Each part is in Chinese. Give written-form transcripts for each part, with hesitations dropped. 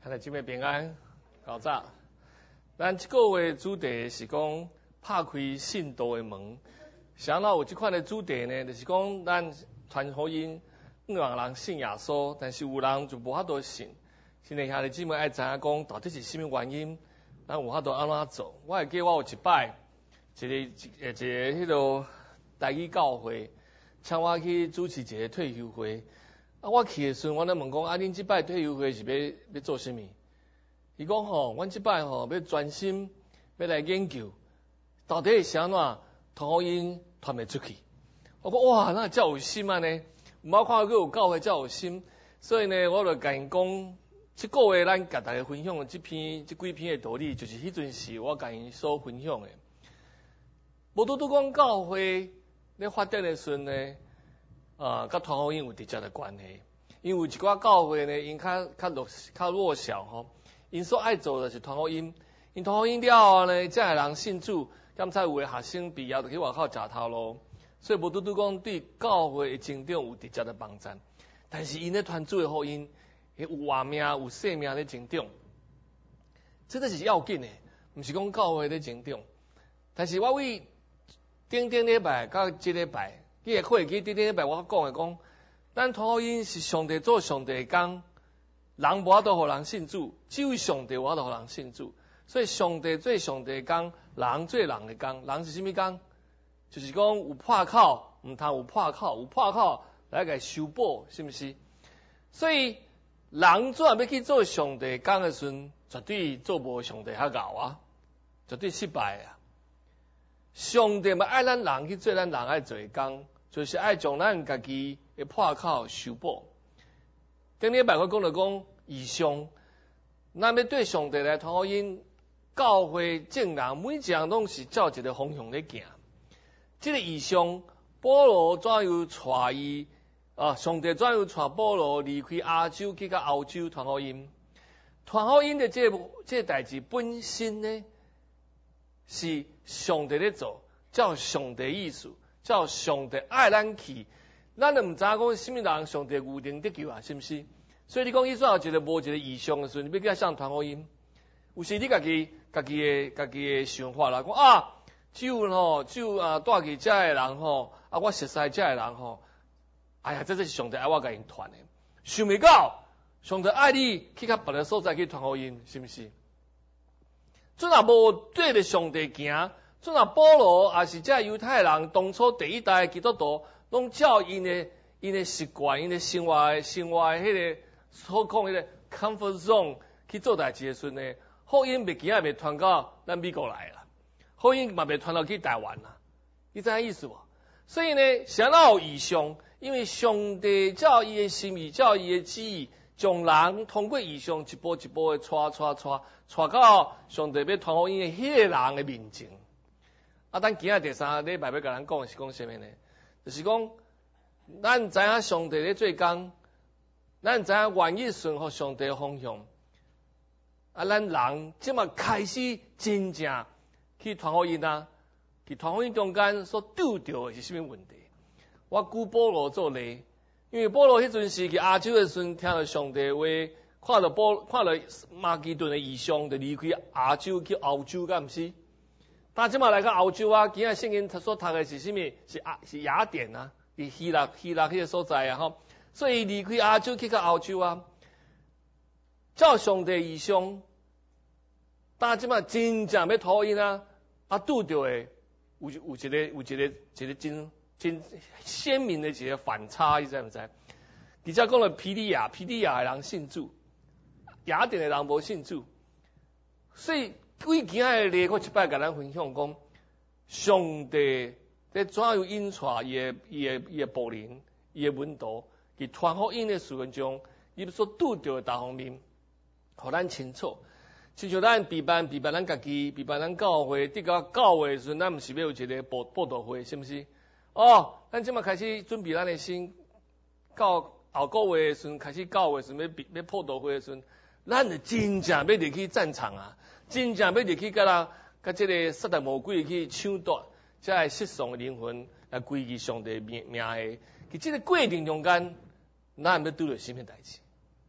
看来姊妹平安，搞早。咱这个月主题是讲拍开信道的门。想到有这款的主题呢，就是讲咱传福音，让人信耶稣，但是有人就无法度信。现在兄弟姊妹爱知影讲到底是什么原因，咱有法度安怎做？我会记得我有一摆，一个迄个台语教会，请我去主持一个退休会。我去的时阵，我咧问讲，恁即摆退休会是要做啥物？伊讲吼，阮即摆吼要专心要来研究，到底是安怎传福音传袂出去？我讲哇，那遮有心啊呢！毋捌看过有教会遮有心，所以呢，我就甲因讲，即个月咱甲大家分享的即几篇的道理，就是迄阵时我甲因所分享的。无拄讲教会咧发展的时阵呢。甲传福音有直接的关系，因为有一寡教会呢，因较弱小吼，因所爱做的是传福音，因传福音了后呢，才会人信主，兼且有的学生毕业就去外口食头路，所以无拄讲对教会的成长有直接的帮助。但是因咧传主的福音，有活命有生命咧成长，这个是要紧的，毋是讲教会咧成长。但是我为顶礼拜到即礼拜。你会会记顶礼拜我讲的讲，咱传福音是上帝做上帝的工，人无法度互人信主，只有上帝有法度互人信主。所以上帝做上帝的工，人做人的工。人是啥物工？就是讲有破口，毋通有破口，有破口来甲修补，是毋是？所以人做要去做上帝工的时阵，绝对做无上帝较敖啊，绝对失败啊！上帝嘛爱咱人去做咱人爱做的工，就是爱将咱家己的破口修补。顶礼拜我讲讲异象，咱要对上帝来传福音，教会正人每一样拢是照一个方向咧行。这个异象，保罗怎样带伊上帝怎样带保罗离开亚洲去到欧洲传福音？传福音的这个代志本身呢？是上帝咧做，照上帝意思，照上帝爱咱去，咱就毋知影讲什么人上帝有能得救啊，是毋是？所以你讲伊算有一个无一个异象的时候，你要叫上传福音，有时你家己的想法啦，讲只有带去遮的人吼，我熟悉遮的人吼，哎呀，这是上帝爱我甲因传的，想袂到上帝爱你去较别个所在去传福音，是毋是？准若无对着上帝行，准若保罗也是遮犹太人当初第一代基督徒，拢照因的习惯、因的生活的迄个所讲迄个 comfort zone 去做代志的时阵呢，福音袂行也袂传到咱美国来啦，福音嘛袂传到去台湾啦，你知影意思无？所以呢，谁哪有异象？因为上帝照伊的心意，照伊的旨意。将人通过异象一步一步的带到上帝要传福音的迄个人的面前。咱今日第三礼拜要甲咱讲的是讲什么呢？就是讲，咱知影上帝咧做工，咱知影愿意顺服上帝的方向。咱人即马开始真正去传福音啊，去传福音中间所拄到的是什么问题？我举保罗做例。因为保罗迄阵时去亚洲的时阵，听到上帝话，看到马其顿的异象，就离开亚洲去欧洲，敢毋是？但即马来到欧洲啊，今日圣经所读的是啥物？是雅典啊，伫希腊迄个所在啊，吼。所以离开亚洲去到欧洲啊，照上帝异象，但即马真正要讨因啊，拄到的有一个真鲜明的一个反差，你知毋知？而且讲了庇利亚的人信主，雅典的人无信主，所以为今日例，我一摆甲咱分享讲，上帝在怎样引带伊的仆人、伊的门徒，伫传福音的时阵中，伊所拄到的大方面，互咱清楚。亲像咱备办咱家己，备办咱教会，伫到教会的时阵，咱毋是要有一个报道会，是毋是？咱即马开始准备咱的心，到后个月的时阵开始教会时要报道会的时阵，咱就真正要入去战场啊！真正要入去甲即个撒旦魔鬼去抢夺，才会失丧的灵魂来归于上帝名下。伫即个过程中间，咱要拄着什么代志？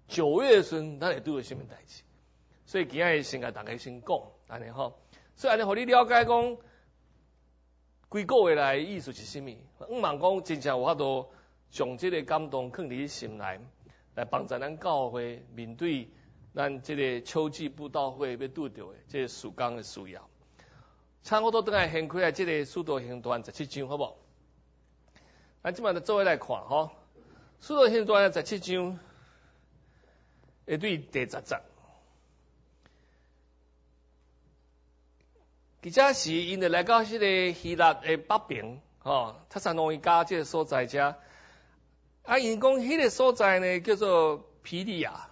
9月份咱会拄到什么代志？所以今日先甲大家先讲安尼吼，所以安尼互你了解讲几个月来意思是啥物？望讲真正有法度将这个感动放伫心内，来帮助咱教会面对咱这个秋季布道会要拄到的这个事工的需要。差不多等下掀开来这个使徒行传17章，好不？咱即摆就做伙来看吼，使徒行传17章会对第10节。其实是因着来到迄个希腊的北边，塔萨罗尼加这个所在遮，因讲迄个所在呢叫做庇利亚，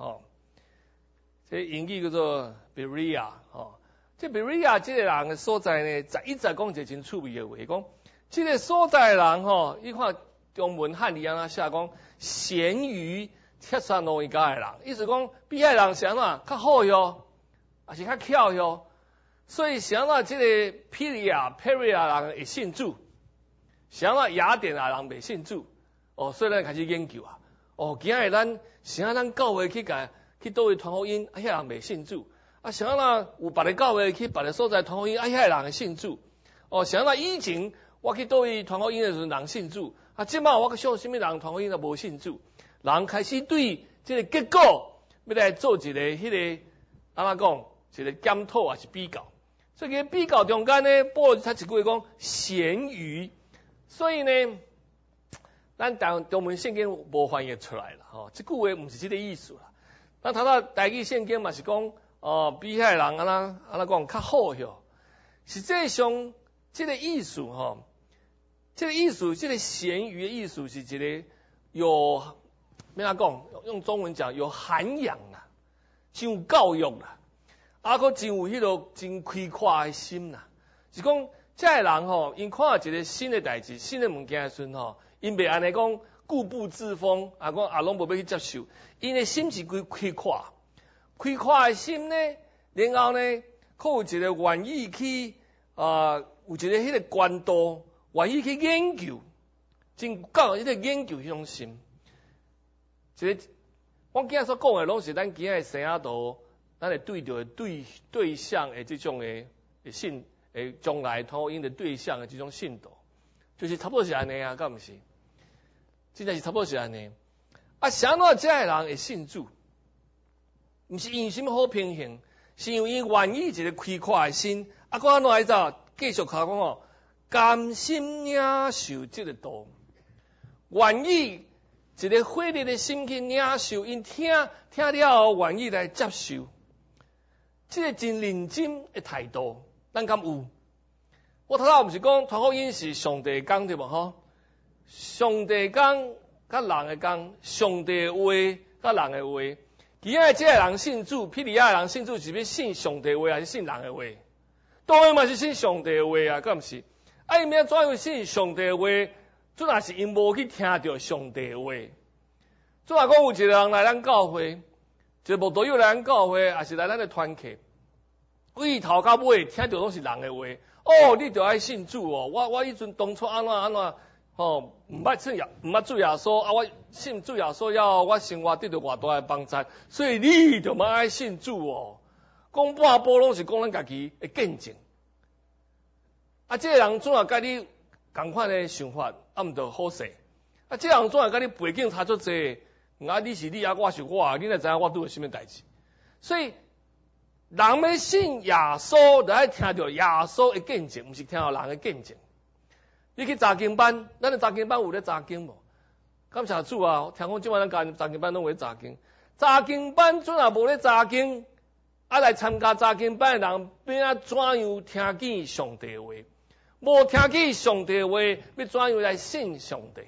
这英语叫做 Berea，这 Berea 这个人的所在呢，一直讲一个真趣味的话，讲这个所在的人伊看中文汉语安怎写讲，贤于塔萨罗尼加的人，意思讲比遐人是安怎较好哟，还是较巧哟。所以想到这个庇利亚人会信主，想到雅典的人未信主，所以咱开始研究啊，今日咱想咱教会去倒位传福音，遐人未信主，想到有别个教会去别个所在传福音，遐人会信主，想到以前我去倒位传福音的时候人信主，即摆我去向什么人传福音都无信主，人开始对这个结果要来做一个迄个安怎讲，一个检讨还是比较。所以个比较中间呢，保罗他一句话讲咸鱼，所以呢，咱中文圣经无翻译出来了，这句话唔是这个意思啦。咱读到台语圣经嘛是讲，比遐人安怎讲较好哟。实际上这个意思这个意思，这个咸鱼的意思是一个有咩讲？用中文讲有涵养啦，真有教育啦。佫真有迄个真开阔的心啦，是讲这个人因看到一个新的代志、新的物件的时阵因袂安尼讲固步自封，讲拢无要去接受，因的心是开阔，开阔的心呢，然后呢，佫有一个愿意去有一个迄个关度，愿意去研究，真够迄个研究迄种心。一个我今日所讲的，拢是咱今日生仔度。咱会对着对象的这种的信，将来传福音的对象的这种信徒，就是差不多是安尼啊，敢毋是？真正是差不多是安尼。啥哪这个人会信主？毋是因什么好平衡，是因为伊愿意一个开阔的心，佫安怎来着？继续考讲甘心领受这个道，愿意一个火热的心去领受，因听了后愿意来接受。这个真认真的态度，咱敢有？我头头毋是讲传福音是上帝讲对无？上帝讲甲人的讲，上帝的话甲人的话。其他这个人信主，庇利亚人信主是要信上帝的话，还是信人的话？当然嘛是信上帝的话啊，敢毋是？因为怎样信上帝的话？主若是因无去听到上帝的话。主若讲有一个人来咱教会。一个慕道友来咱教会，也是来咱的团契，为头到尾听到拢是人的话。你着爱信主哦！我迄阵当初安怎，毋捌主耶稣我信主耶稣了，我生活得到偌大的帮助，所以你着嘛爱信主哦。讲半部拢是讲咱家己的见证。这个人怎啊甲你同款的想法，毋着好势。这个人怎啊甲你背景差足济？你是你我是我，你哪知影我拄着什么代志？所以人要信耶稣，就爱听到耶稣的见证，毋是听到人的见证。你去查经班，咱的查经班有咧查经无？感谢主啊！听讲即摆咱查经班拢有咧查经。查经班准也无咧查经，来参加查经班的人，要怎样听见上帝的话？无听见上帝的话，要怎样来信上帝？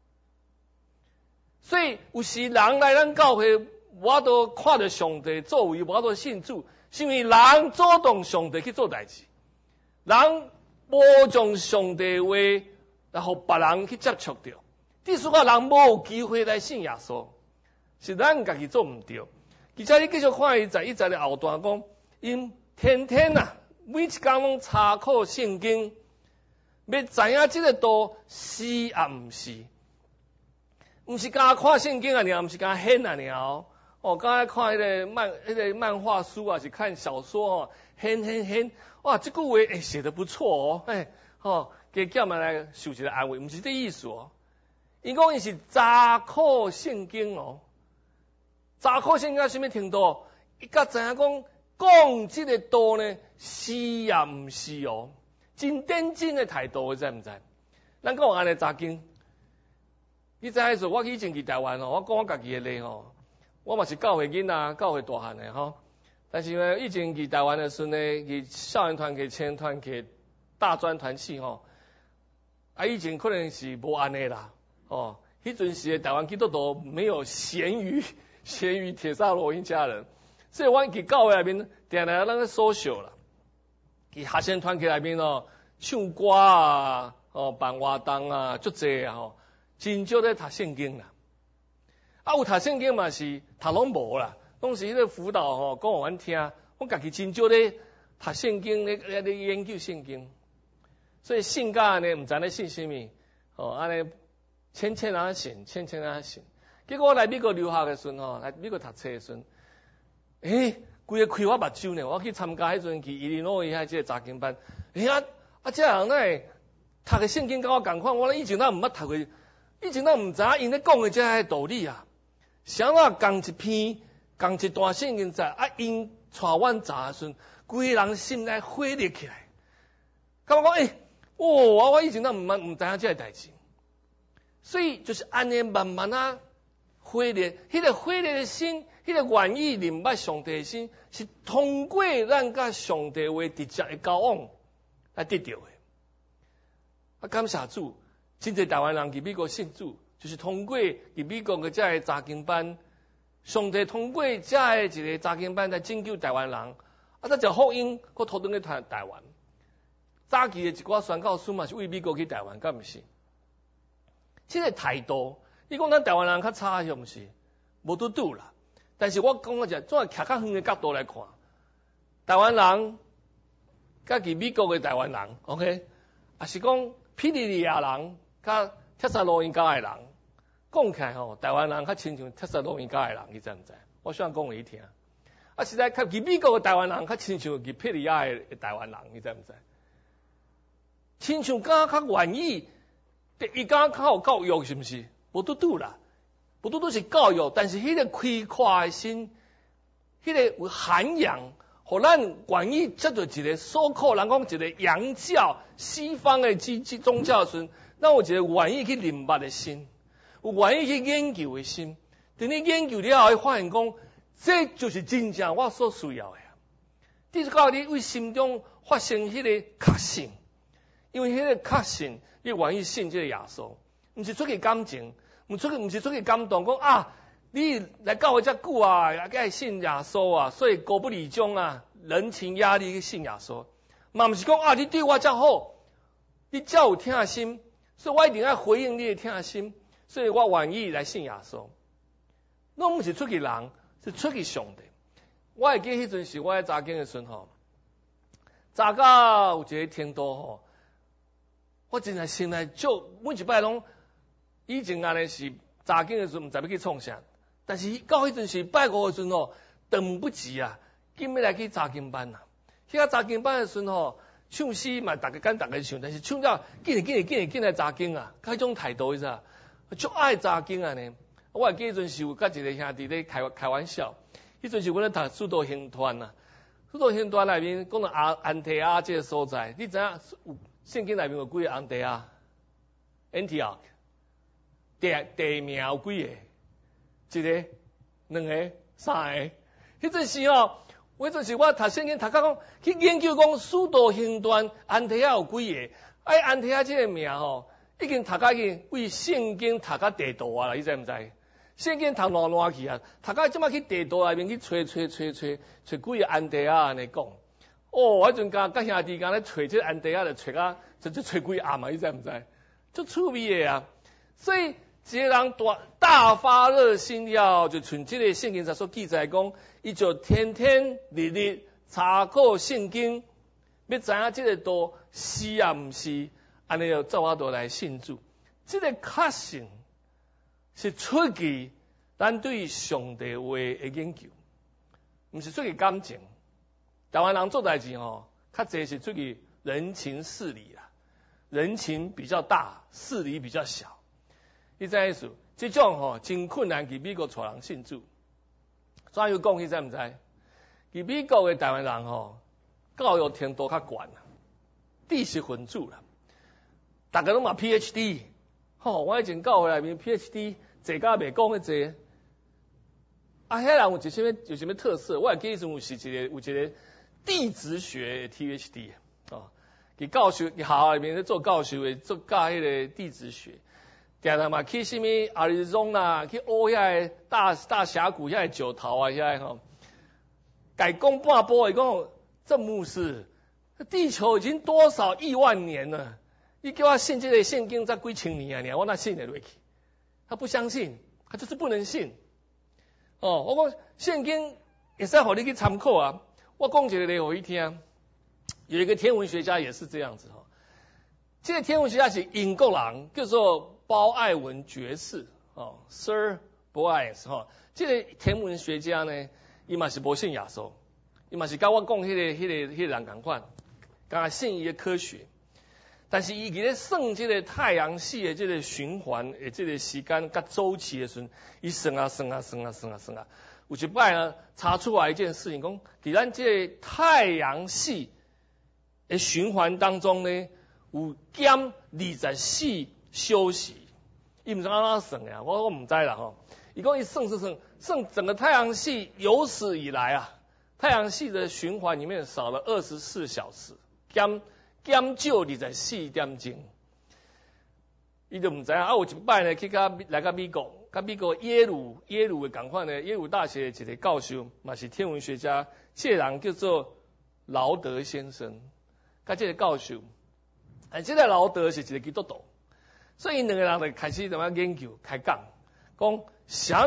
所以有时人来咱教会，我都看到上帝作为，我都信主，是因为人主动上帝去做代志，人无将上帝话来互别人去接触到，第四个人无有机会来信耶稣，是咱家己做毋对。而且你继续看伊在的后段讲，因天天每一工拢查考圣经，要知影这个道是毋是。毋是甲看圣经啊，尔毋是甲显啊，尔刚才看迄个漫画书啊，是看小说哇，这句话写得不错给叫们来受一个安慰，不是这意思因讲伊是查考圣经查考圣经到什么程度？伊甲知影讲这个道呢，是也毋是真认真的态度，知唔知？咱讲安尼查经，你知影说，我以前去台湾我讲我家己的例我嘛是教会囡仔，教会大汉的但是呢，以前去台湾的时候呢，去少年团体、青年团体、大专团契以前可能是无安尼啦迄阵时的台湾基督徒没有咸鱼铁萨罗因家人，所以我去教会内面定来咱个social啦，去学生团体内面唱歌啊办活动啊，足济真少咧读圣经啦。有读圣经嘛是读拢无啦，拢是迄个辅导讲互阮听，我家己真少咧读圣经咧研究圣经，所以信教呢毋知咧信什么安尼浅浅啊信。结果我来美国留学的时候来美国读册的时候，规个开我目睭呢，我去参加迄阵去伊利诺伊遐即个查经班，这人呢读个圣经甲我共款，我以前毋捌读过，以前毋知影因咧讲的这些道理啊。谁人共一篇，共一段圣经在因带阮查的时阵，规个人心内火热起来。咁我讲我以前毋知影这个代志，所以就是安尼慢慢火热，迄个火热的心，迄个愿意明白上帝的心，是通过咱甲上帝话直接的交往来得到的。感谢主，真侪台湾人去美国信主。就是通过去美国的这个查经班，上帝通过这个一个查经班来拯救台湾人，再就福音佫拖转去台湾。早期的一寡宣教师嘛是为美国去台湾，敢毋是？这个态度，你讲咱台湾人较差，是毋是？无拄啦。但是我讲个总系徛较远的角度来看，台湾人甲去美国的台湾人 ，OK， 也是讲庇利亚人甲帖撒罗尼迦的人。讲起来台湾人较亲像帖撒罗尼迦的人，你知毋知？我想讲互你听。实在去美国的台湾人较亲像去庇利亚的台湾人，你知毋知？亲像较愿意，伊较有教育，是毋是？无拄啦，无拄是教育，但是迄个开阔的心，迄个有涵养，互咱愿意接到一个所靠人讲一个洋教西方的宗教时，咱有一个愿意去明白的心。有愿意去研究的心，等你研究了后，会发现讲，这就是真正我所需要的。这是到你为心中发生迄个确信，因为迄个确信，你愿意信这个耶稣，毋是出去感情，毋是出去感动，讲你来教会遮久也该信耶稣所以高不离中人情压力去信耶稣，嘛毋是讲你对我遮好，你遮有疼心，所以我一定要回应你的疼心。所以我愿意来信耶稣，拢毋是出去人，是出去上帝。我会记迄阵时我在查经的时候查到有一个程度我真系心内每一摆拢以前安尼是查经的时候，毋知要去创啥，但是到迄阵时拜五的时候等不及紧要来去查经班去查经班的时候唱诗嘛，大家跟大家唱，但是唱了紧来查经迄种态度是啥？足爱查经呢，我会记迄阵时有甲一个兄弟咧开玩笑，迄阵时阮咧读使徒行传使徒行传内面讲到安提阿这个所在，你知影圣经内面有几个安提阿 ？Antioch， 地名有几个？一个、两个、三个。迄阵时迄阵时我读圣经读到讲去研究讲使徒行传安提阿有几个？安提阿这个名已经读到去为圣经读到地图啦，你知毋知？圣经读烂去读到即摆去地图内面去找几个安提阿安尼讲。我迄阵甲兄弟咧找这安提阿，就找几暗你知毋知？足趣味的所以一个人大发热心了，就像这个圣经上所记载讲，伊就天天日日查考圣经，要知影这个道是毋是。安尼就照我道来信主，这个确信是出于咱对上帝话的研究，毋是出于感情。台湾人做代志吼，较侪是出于人情事理啦，人情比较大，事理比较小。你知意思？这种吼真困难，去美国带人信主。怎样讲？你知毋知？去美国的台湾人吼，教育程度较悬啦，知识分子啦，大家拢嘛 PhD。吼，我以前教会内面 PhD 坐甲袂讲迄坐。遐人有啥物特色？我会记住有一个地质学的 PhD 去教授，去学校里面咧做教授的，做教迄个地质学。定定嘛去啥物亚利桑那去挖遐个大峡谷遐个石头啊，遐个吼，改讲半波，伊讲郑牧师，地球已经多少亿万年了，你叫我信这个圣经才几千年啊，我哪信得落去？他不相信，他就是不能信。我讲圣经会使互你去参考啊。我讲一个例互你听，有一个天文学家也是这样子哈。这个天文学家是英国人，叫做包艾文爵士，Sir Boaz 哈。这个天文学家呢，伊嘛是无信耶稣，伊嘛是甲我讲迄个人共款，甲信伊的科学。但是伊伫咧算这个太阳系的这个循环的这个时间甲周期的时阵，伊算啊，有一摆呢查出来一件事情，讲伫咱这个太阳系的循环当中呢，有减24小时。伊毋知安怎算呀？我毋知啦吼。伊讲伊算整个太阳系有史以来啊，太阳系的循环里面少了24小时，减少24点钟。伊就毋知啊。有一摆呢去来到美国，甲美国耶鲁的共款呢，耶鲁大学的一个教授，嘛是天文学家，这个人叫做劳德先生，甲这个教授，这个劳德是一个基督徒。所以因两个人就开始怎么研究开讲，讲啥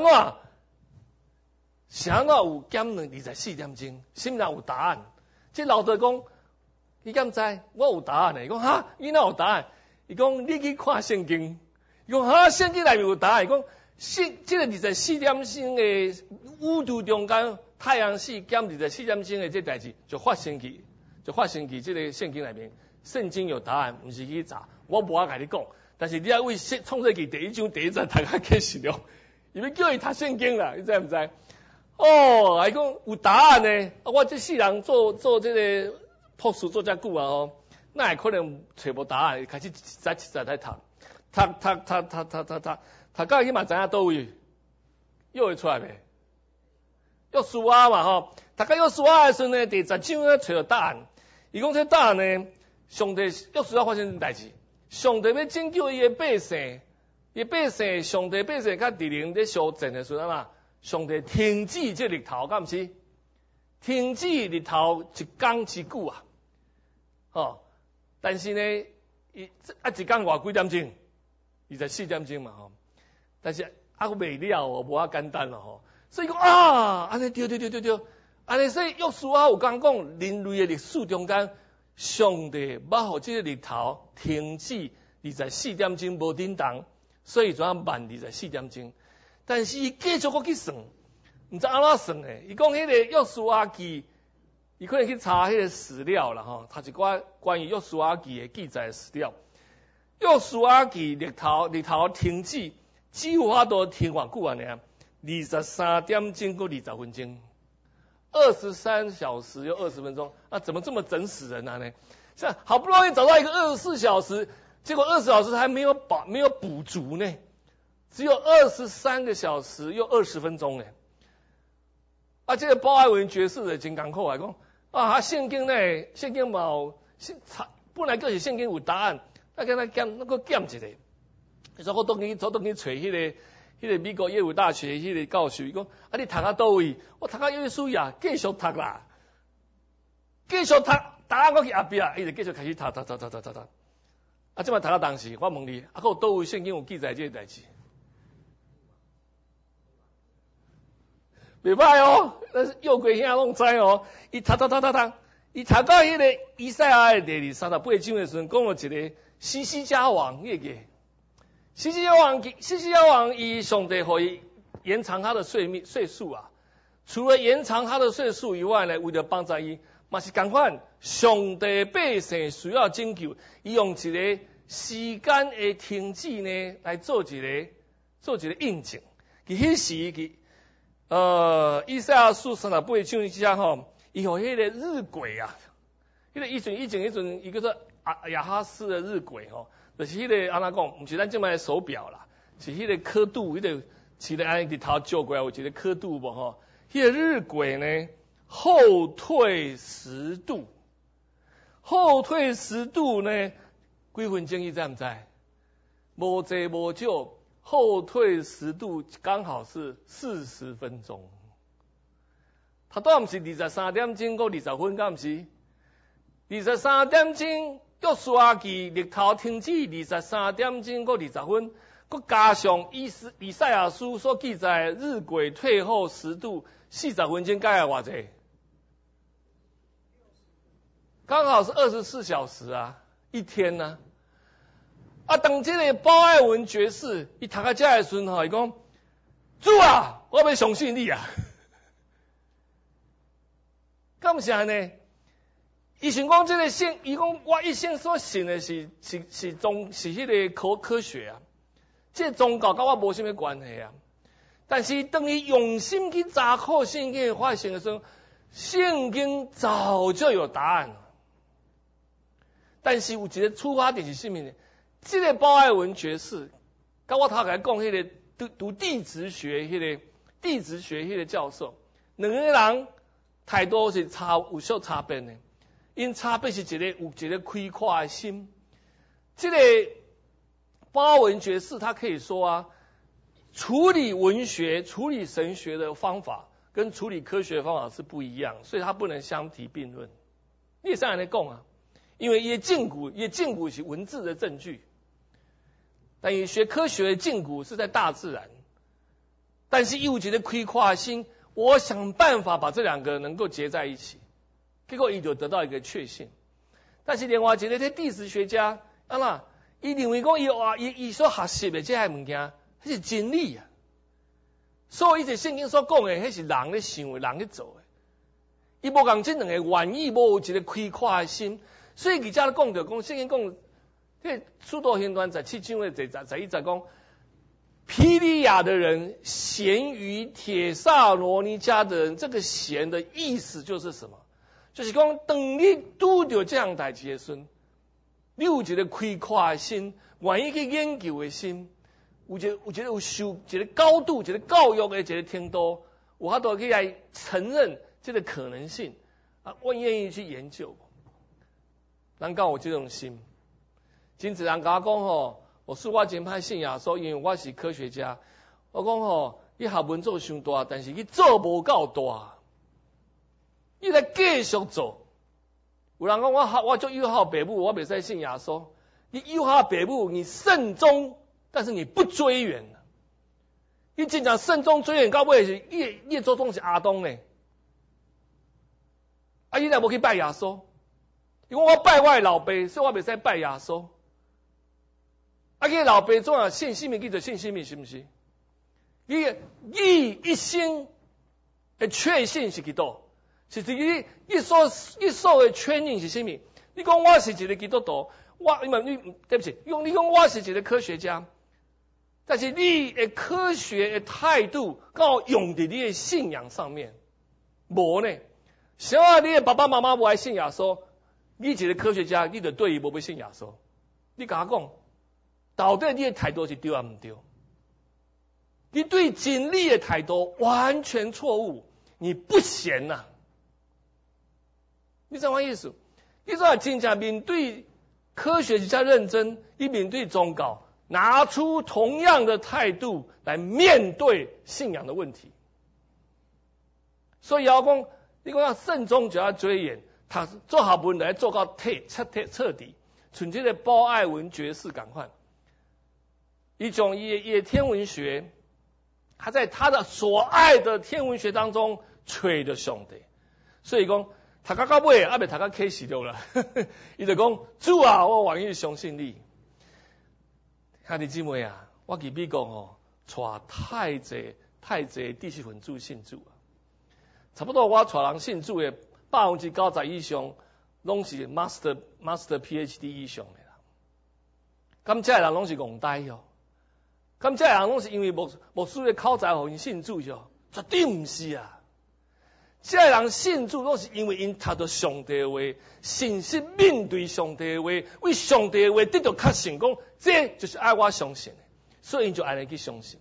有减24点钟，什么人有答案？这老德讲，你敢知？我有答案的。伊讲哈，你哪有答案？伊讲你去看圣经。伊讲哈，圣经内面有答案。伊讲这个24点钟的宇宙中间，太阳系减24点钟的这代志就发生去这个圣经内面，圣经有答案，不是去查。我无法甲你讲。但是你要为创世纪第一章第一章读较开始了，因为叫伊读圣经啦，你知唔知？伊讲有答案呢。我这世人做这个博士做遮久啊，哪会可能找无答案？开始一载在读到去嘛知影倒位，又会出来未？约书亚嘛读到约书亚的时候呢，第10章呢找到答案。伊讲这答案呢，上帝约书亚发生代志。上帝要拯救伊的百姓，上帝百姓甲敌人咧相战的时阵嘛，上帝停止这日头，敢毋是？停止日头一天之久啊，但是呢，一天偌几点钟？24点钟嘛但是未了无遐简单咯所以讲安尼对，安尼所以约书亚有讲人类的历史中间。上帝要互这个日头停止24点钟无叮当，所以就慢24点钟。但是伊继续去算，毋知安怎算诶。伊讲迄个约书亚记，伊可能去查迄个史料啦读一寡关于约书亚记的记载史料。约书亚记日头停止，只有法度停偌久啊尔？23点钟过20分钟。23小时又20分钟，怎么这么整死人呢？像好不容易找到一个24小时，结果20小时还没有补足呢，只有23个小时又20分钟呢。这个包艾文爵士的真艰苦来讲圣经嘛本来就是圣经有答案，跟他减一个，所以我当去找迄个美国耶鲁大学迄个教授，伊讲你读到倒位？我读到约书亚，继续读啦，继续读，答案我去后壁，伊就继续开始读。即摆读到当时，我问你，还有倒位圣经有记载这个代志？袂歹但是右鬼兄拢知伊读，伊读到迄个以赛亚的第38章的时阵，讲了一个西西家王，你会记？西西家王，伊上帝互伊延长他的岁数啊。除了延长他的岁数以外呢，为了帮助伊，嘛是同款，上帝百姓需要拯救，伊用一个时间的停止呢，来做一个印证。伫迄时，以赛亚书38章之下吼，伊有迄个日晷啊，迄个以前伊叫做亚哈斯的日晷吼，就是迄个安怎讲，毋是咱即摆手表啦，是迄个刻度，迄个是咧安尼伫头照过来有一个刻度无吼，迄个日晷呢后退10度，后退10度呢几分钟伊知毋知？无济无少。后退10度，刚好是40分钟。他都毋是23点钟到20分，敢毋是？23点钟约书亚记日头停止23点钟到20分，佮加上以赛亚书所记载日晷退后10度，40分钟加偌济？刚好是24小时啊，一天啊。当这个包爱文爵士伊读到这的时候，伊讲：主啊，我要相信你啊！敢是安尼？伊想讲这个信，伊讲我一生所信的是迄个科学啊，这宗教跟我无什么关系啊。但是当伊用心去查考圣经发现的时候，圣经早就有答案了。但是有一个出发点是什么呢？这个包爱文爵士，甲我头来讲，迄个读地质学迄个教授，两个人态度是有小差别的。因差别是有一个开阔的心。这个包爱文爵士，他可以说啊，处理文学、处理神学的方法跟处理科学的方法是不一样，所以他不能相提并论。你也是安尼讲啊，因为伊禁古是文字的证据。但是学科学的禁古是在大自然，但是有一个开阔的心，我想办法把这两个能够结在一起，结果伊就得到一个确信。但是另外一个地质学家，伊认为讲伊所学习的这些物件，迄是真理啊。所以伊在圣经所讲的，迄是人咧想的，人咧做的。伊无共这两个原意，无有一个开阔的心，所以而家咧讲着讲圣经讲。这使徒行传17章的11节讲，庇利亚的人咸于帖撒罗尼迦的人，这个咸的意思就是什么？就是讲，当你拄到这样代志的时候，你有一个开阔的心，愿意去研究的心，有一个高度、一个教育的一个程度，有法度去来承认这个可能性啊，我愿意去研究。难道有这种心？真侪人甲我讲吼，我说我真歹信耶稣，因为我是科学家。我讲吼，你学问做伤大，但是你做无够大，你来继续做。有人讲我做友好爸母，我袂使信耶稣。你友好爸母，你慎终，但是你不追远。你真正慎终追远，到尾是你做总是阿东呢？你若无去拜耶稣，因为我拜我的老爸，所以我袂使拜耶稣。个老爸总要信什么，叫做信什么，是不是？你一生的确信是几多？是你所的确认是什么？你讲我是一个基督徒，对不起，你讲我是一个科学家，但是你的科学的态度到用在你的信仰上面，无呢？想啊，你的爸爸妈妈无爱信耶稣，你一个科学家，你就对伊无要信耶稣。你甲我讲。到底你的态度是对啊唔对？你对真理的态度完全错误，你不贤呐、你知道我意思？你知道真正面对科学家认真，你面对宗教，拿出同样的态度来面对信仰的问题。所以要讲，你讲要慎终就要追远，他做学问来做到彻底，像这个包爱文爵士同款。一种也天文学，他在他的所爱的天文学当中吹着上帝，所以讲读到尾也未读到开始了啦。伊就讲主啊，我愿意相信你。兄弟姊妹啊，我去美国带太太侪知识分子信主啊。差不多我带人信主的90%以上，拢是 master PhD 以上的啦。咁这人拢是戆呆哟，咁这人拢是因为牧师的口才互因信主哟，绝对唔是啊。这人信主拢是因为因读到上帝的话，信心面对上帝的话，为上帝的话得到确信，讲这就是爱我相信的，所以因就安尼去相信。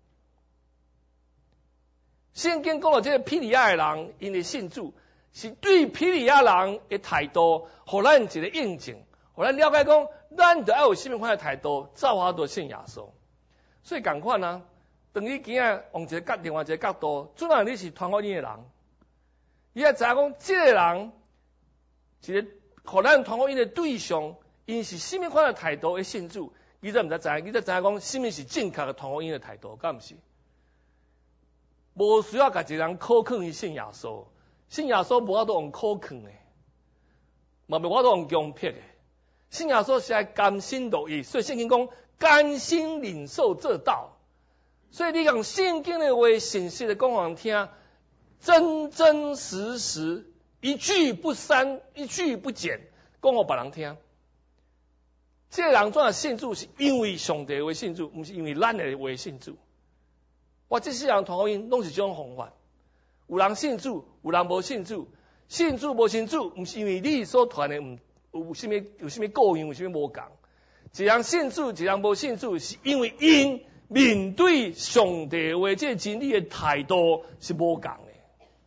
圣经讲到这个庇利亚的人，因的信主是对庇利亚人的态度，互咱一个印证，互咱了解讲，咱就要有什么款的态度，造化度信耶稣。所以共款啊，等于今仔用另外一个角度，主要你是传福音的人。你也知影讲，这个人一个互咱传福音的对象，因是什么款的态度的信主，你才唔知影，你才知影讲，什么是正确的传福音的态度，敢唔是？无需要甲一个人考劝去信耶稣，信耶稣无法度用考劝的，嘛无法度用强迫的。信耶稣是爱甘心乐意，所以圣经讲甘心领受这道。所以你用圣经的话，信息的讲互人听。真真实实，一句不删，一句不减，讲互别人听。这个人怎信主，是因为上帝的信主，不是因为咱的话信主。我这世人传福音拢是这种方法。有人信主，有人无信主。信主无信主，不是因为你所传的有什么个样，有什么无共。一人信主，一人无信主，是因为因面对上帝话这真理的态度是无共的。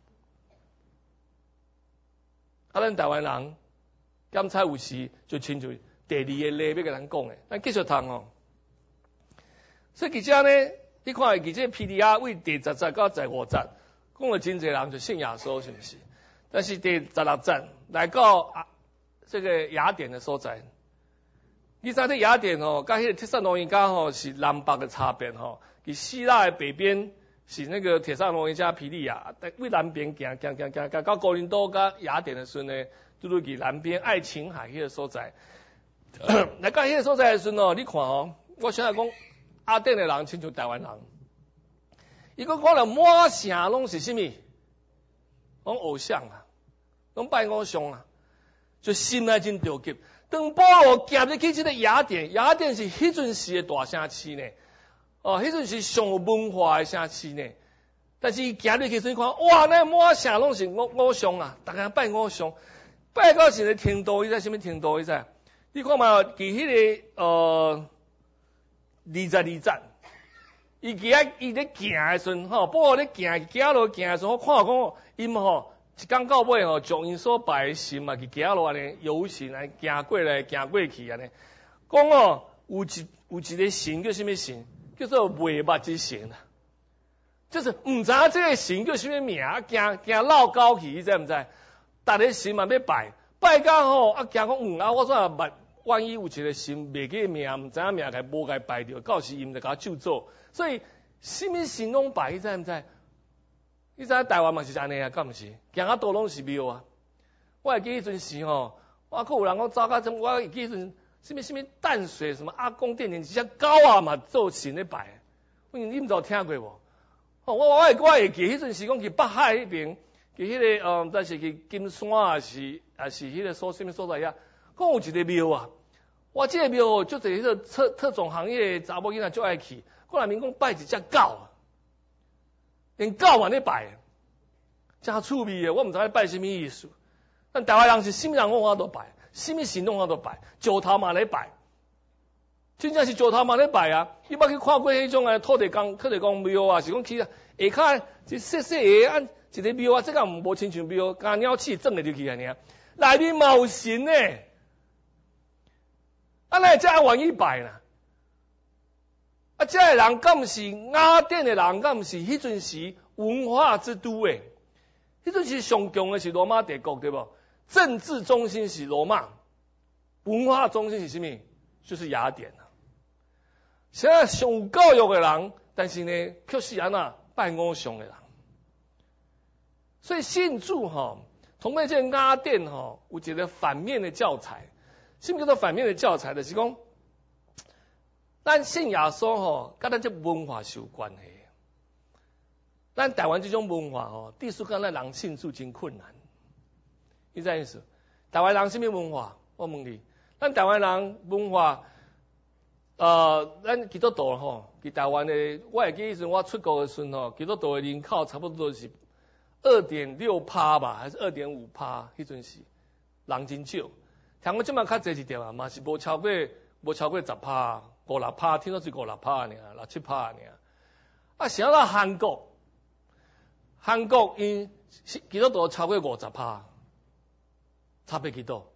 咱台湾人检采有时就亲像第二个例要甲咱讲的，咱继续读哦。所以记者呢，你看记者 PDR 为第10节到15节，讲了真侪人就信耶稣，是不是？但是第16节来到这个雅典的所在，你知这雅典哦，甲迄个帖撒罗尼迦吼是南北的差别吼，伫希腊的北边。是那个帖撒罗尼迦庇利亚，为南边行到哥林多甲雅典的时候呢，就是去南边爱琴海迄个所在。来到迄个所在的时候，你看哦，我想讲雅典的人亲像台湾人，伊个看到满城拢是啥物？拢偶像啊，拢拜偶像啊，就心内真着急。当保罗行入去这个雅典，雅典是迄阵时的大城市呢。哦，迄阵是上有文化的城市呢，但是伊行入去时看，哇，那满城拢是偶像啊，大家拜偶像，拜到是个程度，伊在什么程度？伊在？你看嘛，伫迄个22节，伊咧行的时阵，保罗咧行路行的时候，我看讲，因吼一讲到尾吼，将因所拜的神嘛，去行路安尼游行来行过来行过去安尼，讲哦，有一个神叫什么神？叫做未捌之神啊，就是唔知影这个神叫什么名，行绕高去，你知唔知？逐个神嘛要拜到吼，行讲我怎捌？万一有一个神袂记名，唔知影名，该无该拜着，到时伊毋就甲咒诅。所以什么神拢拜，你知唔知？你知台湾嘛是安尼啊，敢毋是？行多拢是庙啊。我会记迄阵时吼，我有人讲走到我会记迄阵。什么淡水什么阿公殿里，只狗啊嘛做神咧拜，你毋知有听过无？哦，我会记迄阵时讲去北海迄边，去迄个但是去金山啊是迄个什么所在呀？讲有一个庙啊，我这个庙就这迄个特种行业查某囡仔最爱去，我内面讲拜一只狗，连狗嘛咧拜，真趣味的，我毋知影拜什么意思。但台湾人是什么人我都拜。什么神拢我都拜，石头嘛咧拜，真正是石头嘛咧拜啊！你捌去看过迄种诶土地公庙啊？是讲去下骹一细细个按一个庙啊，这个无亲像庙，干鸟鼠整个入去安尼啊，内面嘛有神呢，啊那才愿意拜啦。啊，这个人敢是雅典的人，敢是迄阵时文化之都诶？迄阵时上强的是罗马帝国，对不？政治中心是罗马，文化中心是什么？就是雅典啊。现在上有教育的人，但是呢，却是拜偶像的人。所以信主同埋这雅典有一个反面的教材。什么叫做反面的教材？就是讲，咱信耶稣甲咱这文化是有关系。 咱台湾这种文化吼，地属间咱人信主真困难。你知影意思？台湾人什么文化？我问你，咱台湾人文化，咱基督徒吼，伫台湾的，我会记迄阵我出国的时阵吼，基督徒的人口差不多是2.6%吧，还是2.5%？迄阵是人真少。听讲即摆较济一点啊，嘛是无超过10%，5、6%，听说是5、6%尔，6、7%尔。啊，想到韩国因基督徒超过50%，差别几多？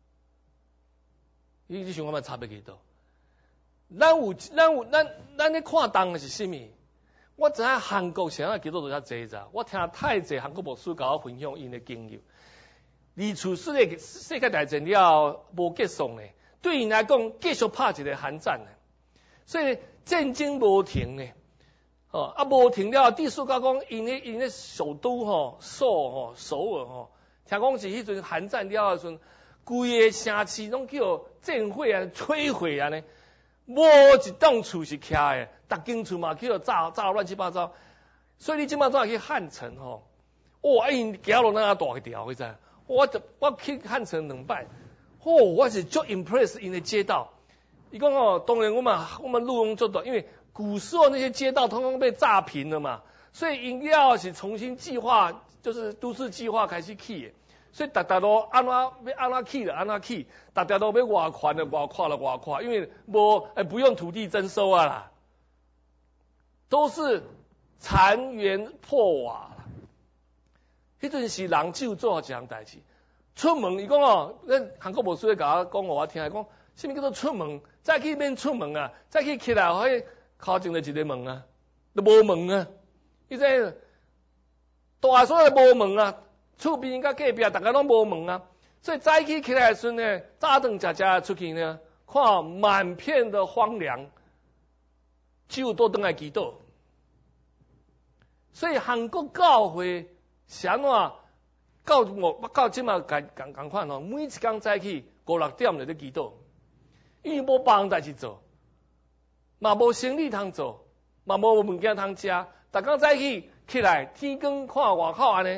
你想看卖差别几多？咱咧看重的是啥物？我知影韩国谁基督徒较济咋？我听太济韩国牧师甲我分享因的经验。二次世界大战了无结束呢，对因来讲继续拍一个韩战呢，所以战争无停呢。无停了，地属甲讲因咧首都首尔听讲是迄阵韩战了的时阵，规个城市拢叫战火啊摧毁啊呢，无一栋厝是徛的，逐间厝嘛叫炸乱七八糟。所以你即摆怎去汉城因行路那大条，你知？我去汉城2摆，我是足 impress 因的街道。伊讲当然我们路用做到，因为古时候那些街道通通被炸平了嘛，所以因要是重新计划，就是都市计划开始起的，所以大家都安怎起了安怎起，大家都要偌宽的偌宽，因为不用土地征收啊啦，都是残垣破瓦。迄阵是人只有做一项代志，出门伊讲咱韩国牧师甲我讲我听，讲什么叫做出门？再去免出门啊，再去起来迄靠近了一个门啊，都无门啊。你知大所在无门啊，厝边甲隔壁大家拢无门啊，所以早起起来的时候呢，早顿食出去呢，看满片的荒凉，只有倒转来祈祷。所以韩国教会是安怎到即嘛共款每一天早起5、6点就咧祈祷，因为无别代志做。嘛无生意通做，嘛无物件通食，逐工早起起来，天光看外口安尼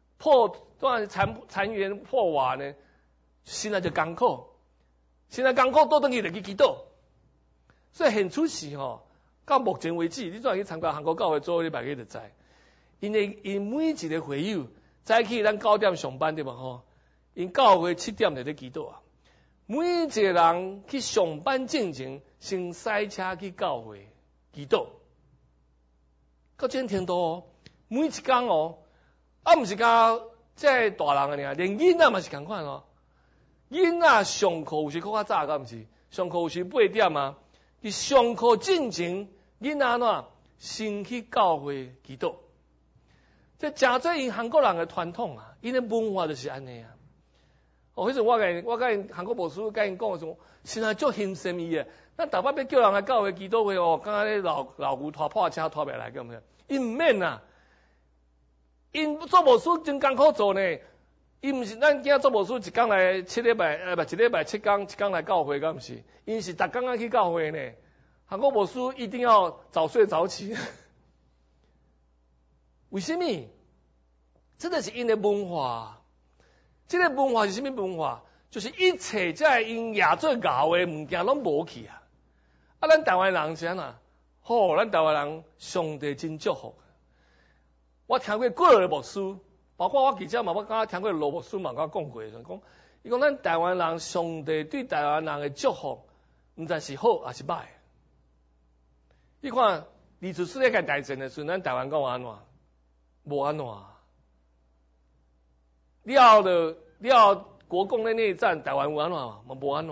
残垣破瓦呢，现在就艰苦，倒转去就去祈祷。所以很出事到目前为止，你怎去参加韩国教会做礼拜日就知，因每一个会友早起咱9点上班对无因教会7点就咧祈祷啊。每一个人去上班进前，先塞车去教会祈祷，到这程度每一天毋是甲这大人啊，连囡仔嘛是共款囡仔上课有时较早，敢毋是？上课有时8点啊，伫上课进前，囡仔安怎先去教会祈祷？这真做因韩国人的传统啊，因的文化就是安尼啊。迄阵我甲因韩国牧师甲因讲的时候，现在足欣赏伊的。咱逐摆要叫人来教会祈祷会敢若咧老牛拖破车拖袂来，咁样，因毋免啊。因做牧师真艰苦做呢，因毋是咱今做牧师一工来7礼拜，一礼拜7天，一工来教会，敢毋是？因是逐工仔去教会呢。韩国牧师一定要早睡早起。为什么？这个是因的文化。这个文化是什么文化？就是一切在因亚做咬的物件拢无去啊！咱台湾人是安怎？咱台湾人上帝真祝福。我听过过的牧师，包括我记者嘛，我刚刚听过罗牧师嘛，甲我讲过，伊讲咱台湾人上帝对台湾人的祝福，毋知是好还是歹。你看二次世界大战的时候，咱台湾讲安怎？无安怎。了国共的内战，台湾有安怎嘛？无安怎。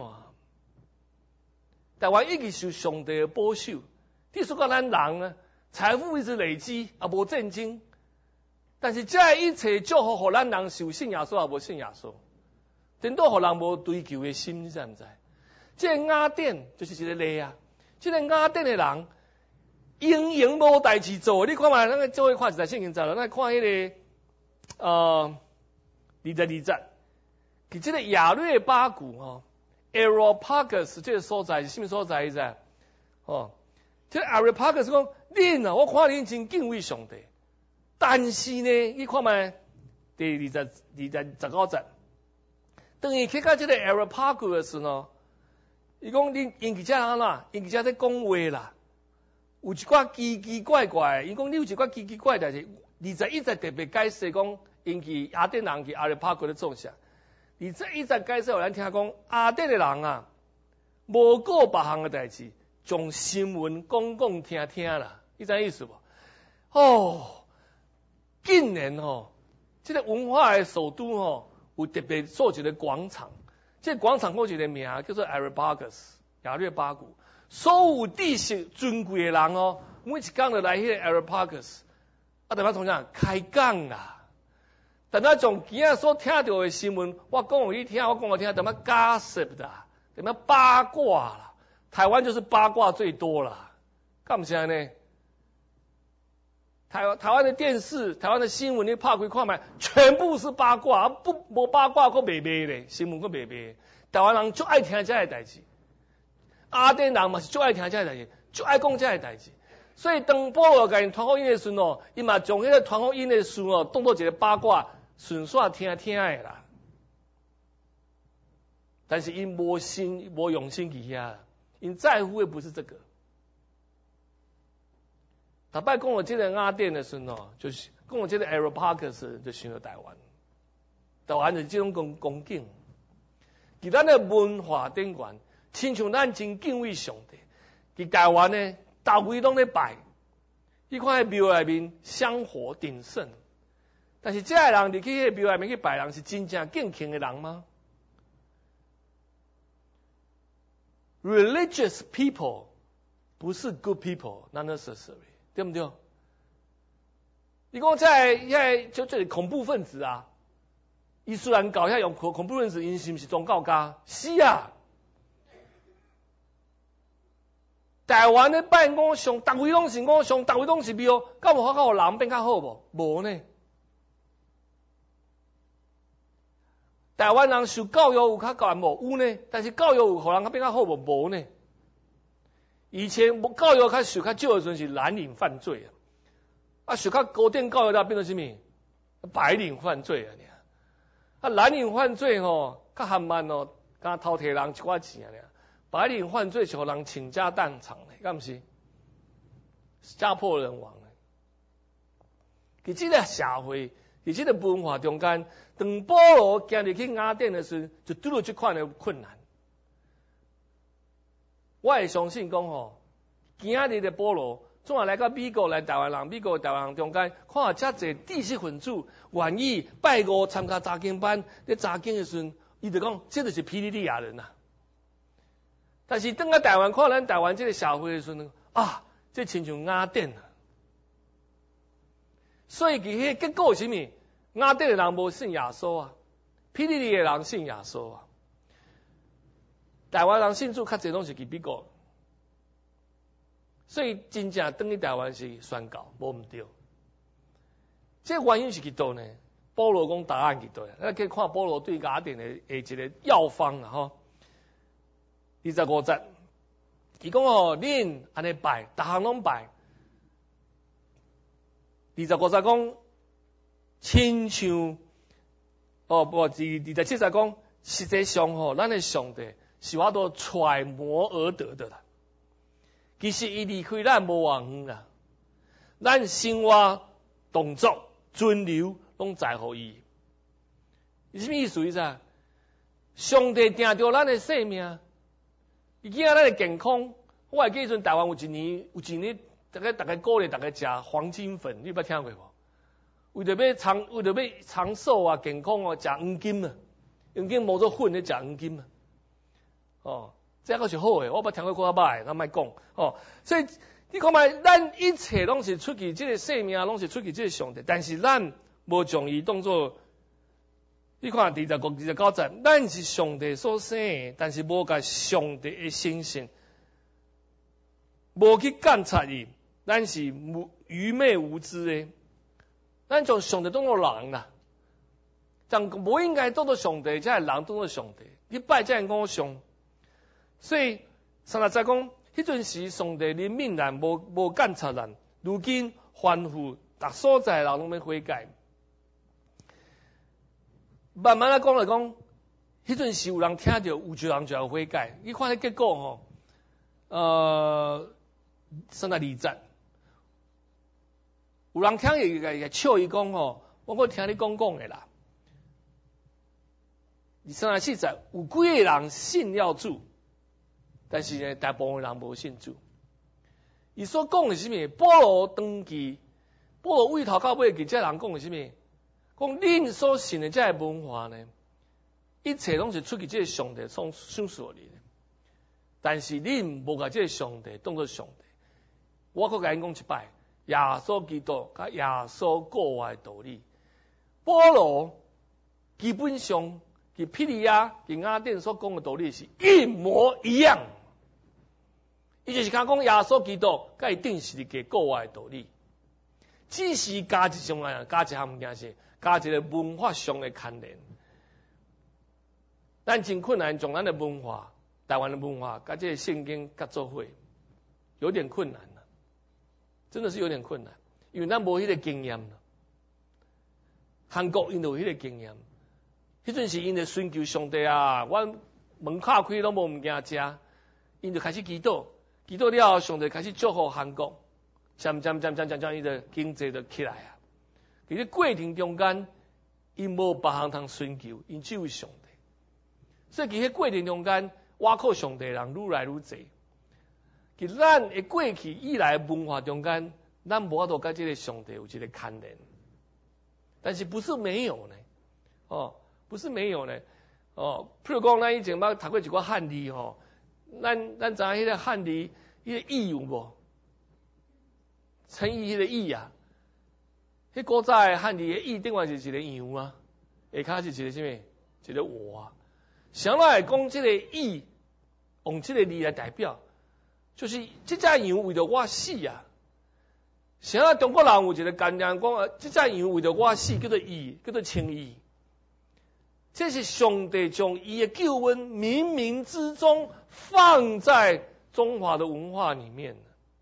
台湾一直受上帝的保守，你说讲咱人呢，财富一直累积，也无战争。但是这一切祝福，互咱人受信耶稣也无信耶稣，顶多互人无追求的心，你知毋知？这个雅典就是一个例啊。这个雅典的人，营无代志做，你看嘛，咱个做伙看一台圣经查了，咱看迄个22节，其这个亚略巴谷Areopagus 这个所在是什么所在？你知？这个 Areopagus 讲，恁啊，我看恁真敬畏上帝。 但是呢，你看卖第19节，等于去到这个 Areopagus 的时候，伊讲因记者人啦，因记者在讲话啦，有一寡奇奇怪怪，伊讲你有一寡奇奇怪怪，但是21节特别解释讲，因去雅典人去 Areopagus 咧做啥？21节解释，互咱听讲雅典的人啊，无顾别项的代志，将新闻讲听啦，你知意思无？哦，竟然吼，这个文化的首都吼，有特别做一个广场，这个广场有一个名叫做 Areopagus 亚略巴谷，所有知识尊贵的人哦，每一天就来迄个 Areopagus， 等下同样开讲啦，等下从今仔所听到的新闻，我讲互你听，我讲互你听，等下 gossip 啦，等下八卦啦，台湾就是八卦最多啦，干不起来呢？台湾的电视、台湾的新闻，你拍开看卖，全部是八卦，无八卦佫袂卖咧，新闻佫袂卖。台湾人就爱听这个代志，雅典人嘛是就爱听这个代志，就爱讲这个代志。所以当保罗甲因传福音的时候，伊嘛将迄个传福音的事哦，当作一个八卦，顺续听的啦。但是因无用心去遐，因在乎的不是这个。大摆讲我这个雅典的时候，就是讲我这个 Areopagus 就想到台湾，台湾就是这种光景。伫咱的文化顶端，亲像咱真敬畏上帝。伫台湾呢，大规拢咧拜，你看迄庙内面香火鼎盛，但是这个人入去迄庙内面去拜人，是真正敬虔的人吗 ？Religious people 不是 good people, not necessary。对不对？你讲就是恐怖分子啊！伊虽然搞遐用恐怖分子，因是毋是宗教家？是啊！台湾的办公上，逐位拢是庙，敢有法较互人变较好无？无呢。台湾人受教育有较高无？有呢。但是教育有互人较变较好无？无呢。以前教育较受较少的时阵是蓝领犯罪啊，受较高等教育了变做什么？白领犯罪啊！蓝领犯罪吼较含慢哦，敢偷摕人一寡钱啊！白领犯罪是互人倾家荡产的，敢毋是？家破人亡的。伫这个社会，伫这个文化中间，当保罗行入去雅典的时候，就拄到这款的困难。我会相信讲吼，今仔日的保罗，总来到美国来台湾人，美国台湾人中间，看到遮侪知识分子愿意拜五参加查经班，咧查经的时阵，伊就讲这就是庇哩哩亚人呐。但是等到台湾看咱台湾这个社会的时阵，啊，这亲像雅典啊。所以其迄结果是啥物？雅典的人无信耶稣啊，庇哩哩的人信耶稣啊。台湾人信主较侪拢是去美国，所以真正等去台湾是宣教，无毋对。这原因是去倒呢？保罗讲答案去倒，咱可以看保罗对雅典的一个药方啦吼。25节，伊讲哦，恁安尼拜，逐项拢拜。25节讲，亲像27节讲，实际上吼，咱的上帝。是我都揣摩而得的啦。其实伊离开咱无偌远啦，咱生活、动作、存留拢在乎伊。是什么意思？意思啊？上帝定着咱的生命，伊惊咱的健康。我还记得台湾有一年，大家鼓励大家食黄金粉，你捌听过无？为着要长寿啊、健康啊，食黄金啊，黄金磨做粉咧食黄金啊。哦，这个是好诶，我捌听过较歹，咱莫讲哦。所以你看卖，咱一切拢是出于这个生命，拢是出于这个上帝，但是咱无将伊当作。你看29节，咱是上帝所生的，但是无甲上帝的心性，无去监察伊，咱是愚昧无知的。咱将上帝当作人啦，将无应该当作上帝，才系人当作上帝。你拜才人讲上。所以30节讲，迄阵时上帝怜悯咱，无监察咱。如今反复逐所在人拢要悔改。慢慢来讲来讲，迄阵时有人听到，有就人就要悔改。你看迄结果现在2站，有人听会笑伊讲我听你讲的啦。23、40有几个人信了主，但是呢，大部分人无信主。伊所讲的是啥物？保罗长期，保罗为头到尾给这人讲的是啥物？讲恁所信的这个文化呢，一切拢是出于这个上帝创造的，但是恁无把这个上帝当作上帝。我搁甲因讲一摆，耶稣基督甲耶稣国外的道理，保罗基本上伫庇利亚、伫雅典所讲的道理是一模一样。伊就是讲耶稣基督甲伊顶是伫个国外的道理，只是加一项加一项物件是。加一个文化上的牵连，咱真困难将咱的文化、台湾的文化，甲这个圣经甲做伙，有点困难了，真的是有点困难，因为咱无迄个经验了。韩国因有迄个经验，迄阵时因咧寻求上帝啊，我门敲开拢无物件食，因就开始祈祷，祈祷了后，上帝开始祝福韩国，渐，伊的经济就起来啊。伫咧过程中间，因无别项通寻求，因只有上帝。所以伫迄过程中间，倚靠上帝人愈来愈侪。伫咱的过去以来文化中间，咱无法度甲这个上帝有一个牵连。但是不是没有呢？不是没有呢。譬如讲，咱以前捌读过一寡汉字咱知影迄个汉字，迄个义有无？称义迄个义啊。迄古早的汉字的义，顶外是一个羊啊，下骹是一个啥物？一个禾啊。想来讲，这个义用这个字来代表，就是这只羊为着我死啊。想来中国人有一个概念讲，这只羊为着我死，叫做义，叫做称义。这是上帝将伊的救恩冥冥之中放在中华的文化里面。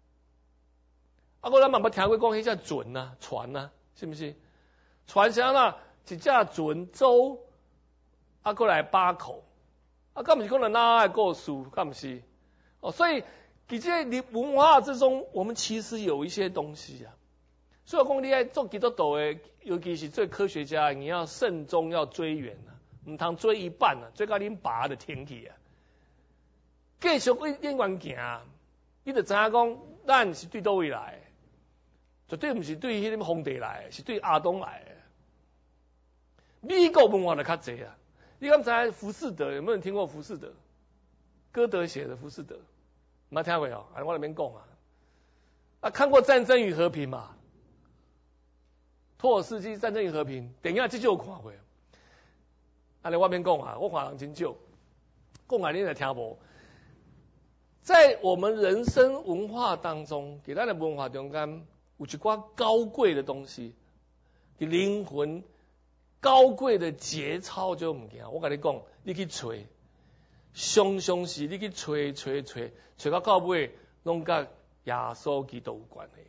咱嘛捌听过讲，迄只船啊，船啊。是不是？船啥啦？一只船舟，过来8口，敢不是讲了哪个故事？敢不是？所以在这文化之中，我们其实有一些东西啊。所以讲你爱做基督徒的，尤其是做科学家，你要慎重，要追远啊，唔通追一半啊，追到恁爸就停去啊。继续往前行，你就知影讲，咱是对倒位来的。绝对不是对迄个皇帝来，是对亚东来的。美国文化就较济啊。你刚才浮士德有没有人听过浮士德？歌德写的浮士德，没听过哦。我那边讲看过《战争与和平》嘛？托尔斯基《战争与和平》，电影这就有看过。我那边讲我看人真少，讲你来听无？在我们人生文化当中，给咱的文化中间。有一寡高贵的东西，灵魂高贵的节操这种物件，我跟你讲，你去找，常常是你去找到尾，拢甲耶稣基督有关系。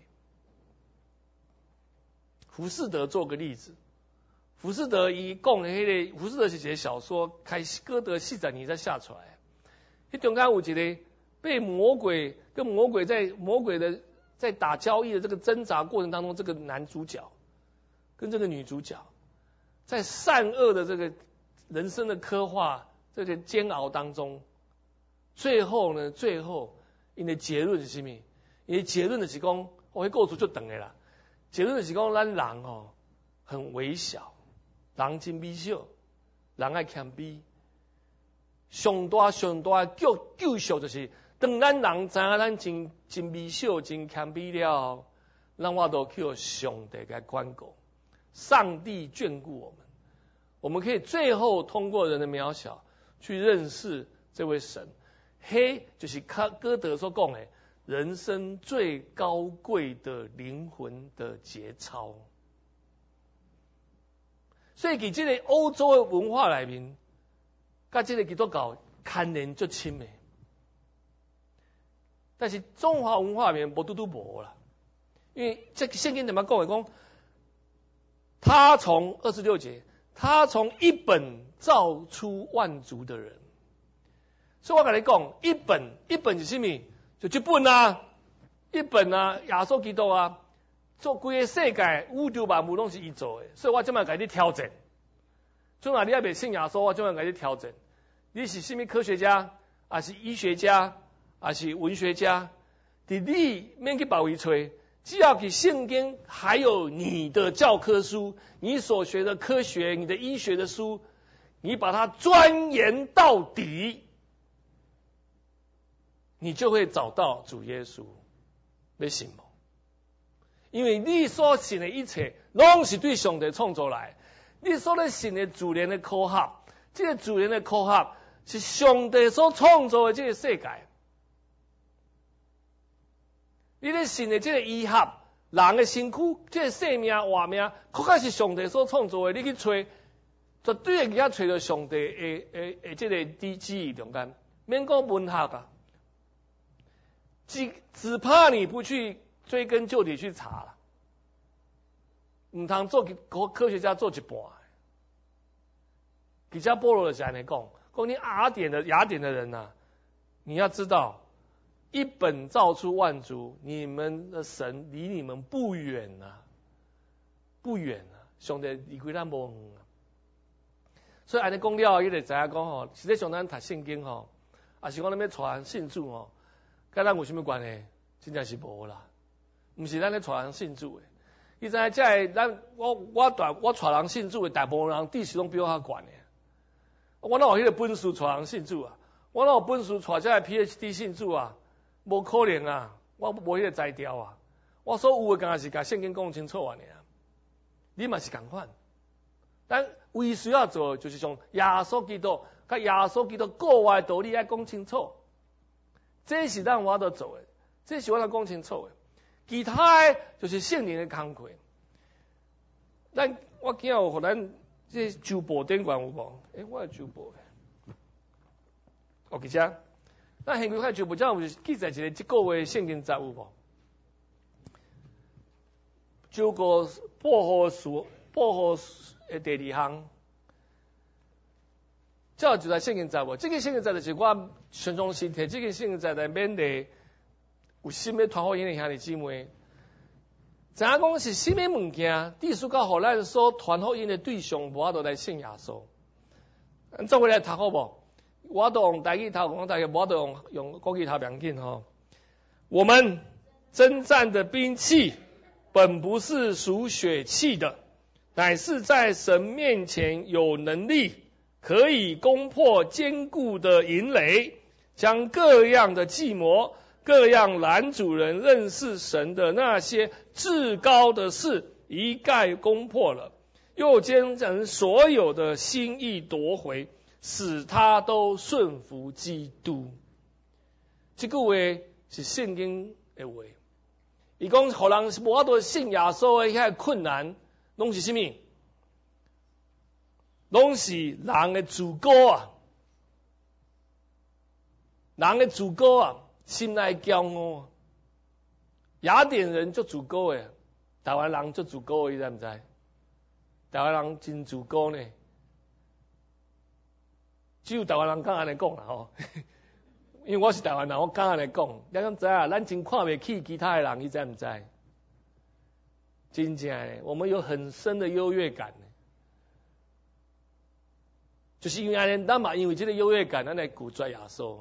浮士德做个例子，浮士德伊讲的迄个，浮士德是一个小说，开始歌德40年才写出来。迄中间有一个被魔鬼跟魔鬼在打交易的这个挣扎过程当中，这个男主角跟这个女主角在善恶的这个人生的刻画这个煎熬当中，最后因的结论是什么？因的结论就是讲，迄故事就长的啦。结论就是讲，咱人很微小，人真微小，人爱谦卑。上大救赎就是。当咱人知影咱真微小、真谦卑了，咱我都去上帝来管顾，上帝眷顾我们，我们可以最后通过人的渺小去认识这位神。就是歌德所讲的，人生最高贵的灵魂的节操。所以，伫这个欧洲的文化里面，甲这个基督教牵连最深的。但是中华文化里面无啦， 因为这个圣经怎么讲的？讲他从26节，他从一本造出万族的人。所以我跟你讲，一本是什么？就一本啊，一本啊，耶稣基督啊，做规个世界宇宙万物拢是伊做的。所以我这么给你挑战。从哪你还未信耶稣，我这么给你挑战。你是什么科学家，还是医学家，还是文学家？你免去别位找，只要去圣经，还有你的教科书，你所学的科学，你的医学的书，你把它钻研到底，你就会找到主耶稣。要信吗？因为你所信的一切，拢是对上帝创造来。你所咧信的自然的科学，这个自然的科学是上帝所创造的这个世界。你咧信的这个医学，人的身躯，这个生命活命，确实是上帝所创造的。你去找，绝对会去找到上帝的这个旨意中间。免讲文学啊，只怕你不去追根究底去查了，唔通做科学家做一半。比较保罗的是安尼讲，你雅典的人啊，你要知道。一本造出万族，你们的神离你们不远啊，不远啊，上帝离开咱无远啊。所以安尼讲了，你就知影讲吼，实际上咱读圣经吼，也是讲咱要传信主吼，跟咱有什么关系？真正是无啦，唔是咱咧传信主的。你知影这个咱我传人信主的，大部分人知识拢比我较悬的。我哪有迄个本事传人信主啊？我哪有本事传这个 PhD 信主啊？无可能啊！我无迄个才调啊！我所有的敢是甲圣经讲清楚安尼啊！你嘛是共款，但唯需要做就是从耶稣基督，甲耶稣基督国外道理爱讲清楚，这是咱我要做的，这是我要讲清楚的。其他的就是圣灵的工课。我今日有互咱这周报顶管有无？我有周报的。哦，记者。咱现在看就不讲有记载一个这个月圣经节有无？就个保护的第2项，这就在圣经节无？这个圣经节就是我顺从是摕这个圣经节来勉励有心要传福音的兄弟姊妹。知影讲是什么物件？地书教互咱所传福音的对象，无法度来信耶稣。咱做伙来读好无？我都用台语读，我大家我都用国语读良紧吼。我们征战的兵器，本不是属血气的，乃是在神面前有能力，可以攻破坚固的营垒，将各样的计谋、各样拦阻人认识神的那些至高的事，一概攻破了，又将人所有的心意夺回。使他都顺服基督。这句话是圣经的话。伊讲，互人无法度信耶稣的遐困难，拢是什么？拢是人的自高啊！人的自高啊，心内骄傲啊。雅典人就自高的，台湾人就自高的，你知唔知？台湾人真自高呢。只有台湾人敢安尼讲啦吼，因为我是台湾人，我敢安尼讲。你敢知啊？咱真看袂起其他的人，你知唔知？真正的，我们有很深的优越感，就是因为安尼，咱嘛因为这个优越感，咱来鼓拽耶稣。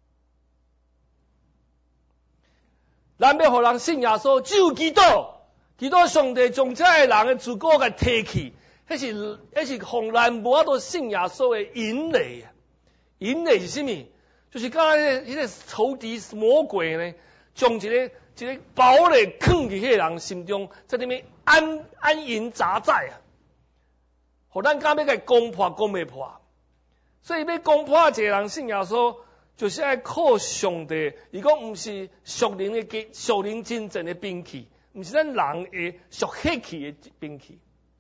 咱要互人信耶稣，只有基督，基督上帝将这个人的自古给提起。迄是互咱无法度信耶稣的引垒啊！引垒是什么？就是刚才迄个仇敌魔鬼呢，将一个堡垒放伫迄个人心中，在里面安营扎寨啊！互咱敢要甲攻破，攻袂破。所以要攻破一个人信耶稣，就是要靠上帝。伊讲毋是属灵真正的兵器，毋是咱人的属血气的兵器。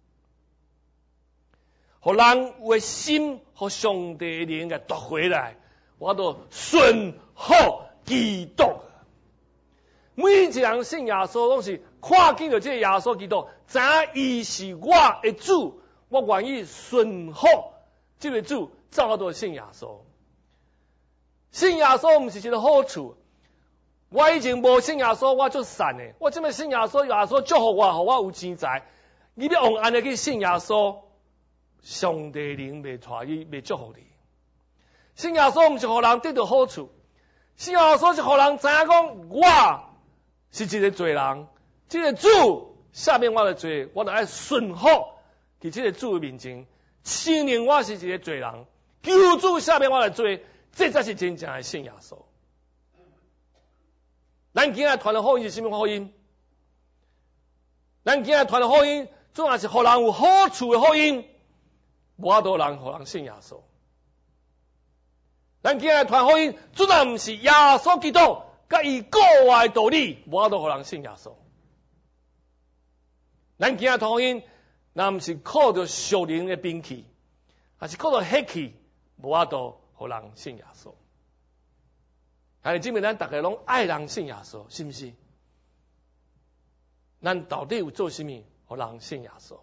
互人有心，互上帝的灵给夺回来，我都顺服基督。 每一个人信耶稣，拢是看见到这个耶稣基督，知影伊是我的主，我愿意顺服这个主，走到信耶稣。信耶稣毋是一个好处。我以前无信耶稣，我足散的。我这么信耶稣，耶稣祝福我，互我有钱财。你要用安尼去信耶稣，上帝灵袂带你，袂祝福你。信耶稣毋是互人得到好处，信耶稣是互人知影讲，我是一个罪人，这个主下面我的罪，我就爱顺服伫这个主的面前，承认我是一个罪人，求主下面我的罪，这才是真正的信耶稣。咱今日传的福音是什么福音？咱今日传的福音，总也是互人有好处的福音，无法度人互人信耶稣。咱今日传福音，主要毋是耶稣基督，甲伊国外的道理，无法度互人信耶稣。咱今日传福音，若毋是靠着属灵的兵器，还是靠着血气，无法度互人信耶稣。还是证明咱大家拢爱人信耶稣，是毋是？咱到底有做什么，互人信耶稣？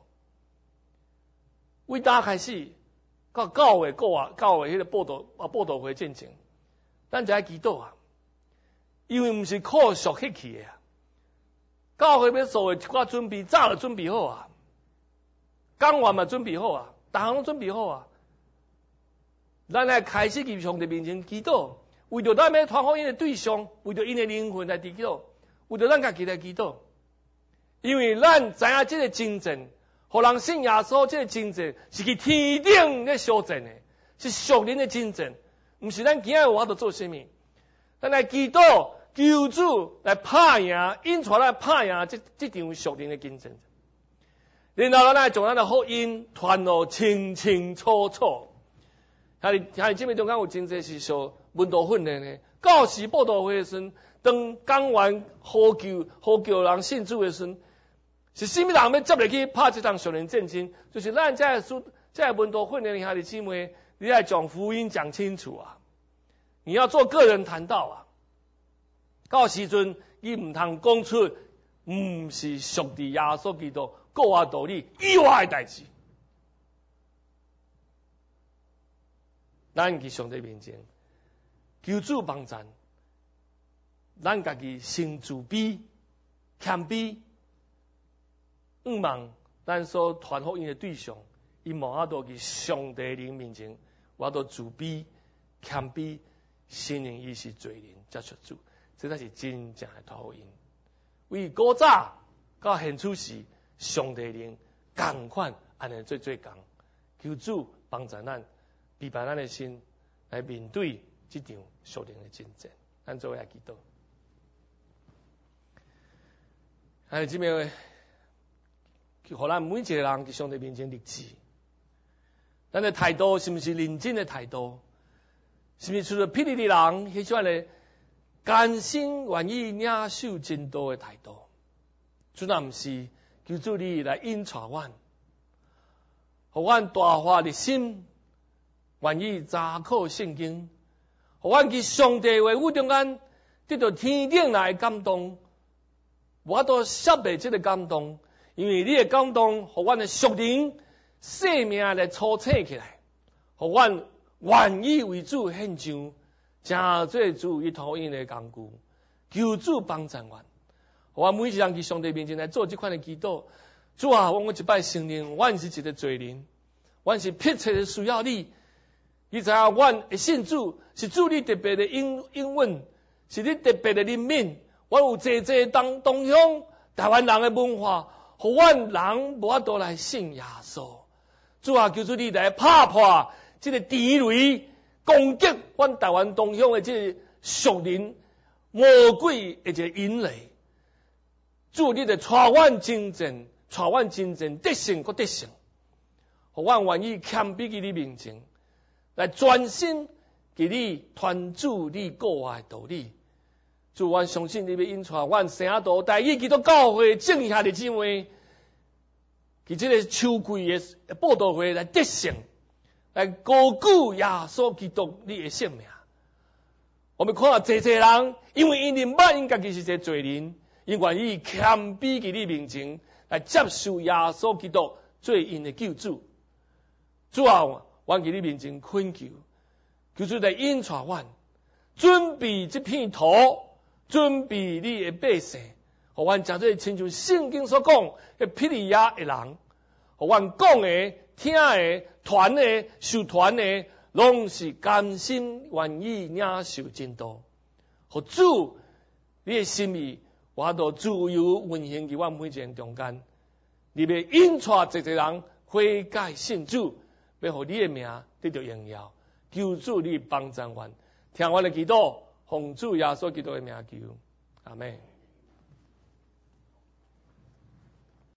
为大开始，到教会迄个报道会进前，咱就爱祈祷啊，因为毋是靠属血气的啊。教会要做的一寡准备，早就准备好啊，讲话嘛准备好啊，逐项拢准备好啊。咱来开始伫上帝面前祈祷。为着咱要传福音的对象，为着因的灵魂来祈祷，为着咱家己来祈祷。因为咱知影这个真正，互人信耶稣这个真正，是去天顶咧修正的，是属灵的真正，毋是咱今日有法度做什么。咱来祈祷，求主来拍赢，引出来拍赢这场属灵的竞争。然后咱来将咱的福音传得清清楚楚。还是这边中间有真济是属文道训练的，教士报道会的时阵，当讲完呼叫人信主的时阵，是什么人要接入去拍这场属灵战争？就是咱这文道训练的兄弟姊妹，你要将福音讲清楚啊！你要做个人谈道啊！到时阵你唔通讲出唔是属于耶稣基督国外道理以外的代志。咱伫上帝面前求主帮助，咱家己先自卑、谦卑，毋望咱所传福音的对象，伊无法度伫上帝灵面前，我都自卑、谦卑，承认伊是罪人，才出主，这才是真正的传福音。为古早到现处时，上帝灵共款安尼做工，求主帮助咱。避办咱的心来面对这场属灵的征战，咱做下祈祷。还有这边，互咱每一个人伫上帝面前立志，咱的态度是毋是认真的态度？是毋是除了霹雳的人迄种的甘心愿意领受真道的态度？主若毋是求主你来引带阮，互阮大发热心。愿意查考圣经，互阮去上帝话语中间得到天顶来的感动，我都摄袂这个感动，因为你的感动，互阮的属灵生命来初醒起来，互阮愿意为主献上，真做主伊讨厌的工具，求主帮助阮，互阮每一人去上帝面前来做这款的祈祷。主啊，我一摆承认，阮是一个罪人，阮是迫切的需要你。你知影，阮会信主，是主你特别的应允，是你特别的怜悯。阮有济同乡台湾人的文化，互阮人无法度来信耶稣。主啊，求主你来拍破这个地雷，攻击阮台湾同乡的这个属灵魔鬼的这个引雷。主你来带阮真正得胜搁得胜，互阮愿意谦卑伫你面前。来专心给你传主你国外道理，主阮相信你要引带阮圣道带伊基督教会正下的姊妹，伫这个秋季的报道会来得胜，来高举耶稣基督你的性命， 我们看到济人，因为因认捌因家己是一个罪人，因愿意谦卑伫你面前来接受耶稣基督做因的救主。主啊，我伫你面前恳求，求主来引带阮，准备这片土，准备你的百姓，互阮真做亲像圣经所讲的庇利亚的人，互阮讲的、听的、传的、受传的，拢是甘心愿意领受真道。互主，你的心意，我都自由运行伫阮每一个人中间。你要引带一个人悔改信主，要互你的名得到荣耀。求主你帮助阮，听阮的祈祷，奉主耶稣基督的名求，阿门。